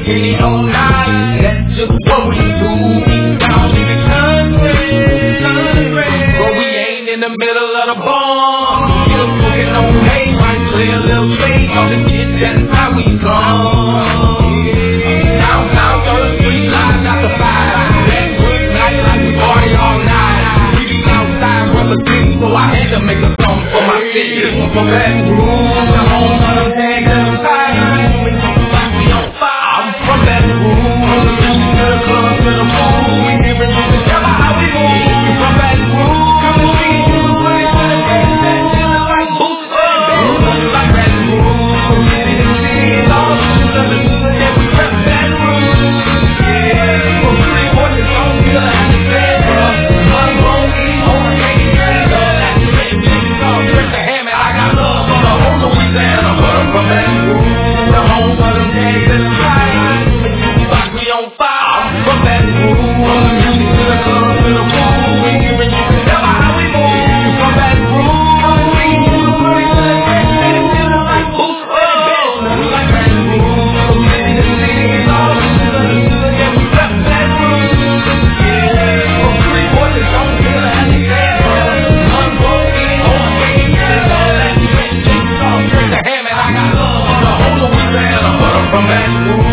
Henny all night. That's just what we do. Down in the country, but we ain't in the middle of the bomb. Still smoking on hay, might play a little fake on the shit. That's how we come. Downtown, 3rd Street, live out the fire. Backwood night like we party all night. We be outside representing, so I had to make a song for my city. This one from Baton Rouge, the home of the tags and the fire. We on fire. I'm from Baton Rouge, to the club, to the pool. We different, we tell how we move. You from Baton Rouge, come and see you the way to the dance and feeling like boots and bands. Like Baton Rouge, from city to city, it's all the shoes that we rep Baton Rouge. Yeah, we're really more than songs, you gotta understand, bro. Unroll these whole crazy things, that's the red jeans on. Dress the ham and I got love for the whole Louisiana. But I'm from Baton Rouge, the home of the dance and the fire. Like we on fire. I'm from Baton Rouge, from the music to the club to the pool. We giving you the tell how we move. You from Baton Rouge, come and see you the way to the dance and feeling like boots and bands. Like Baton Rouge, from city to city, it's all the shoes that we rep Baton Rouge. Yeah, from three voices, I'm feeling understand, bro. Unroll these whole crazy things, that's the red jeans on. Dress the ham and I got love for the whole Louisiana. But I'm from Baton Rouge.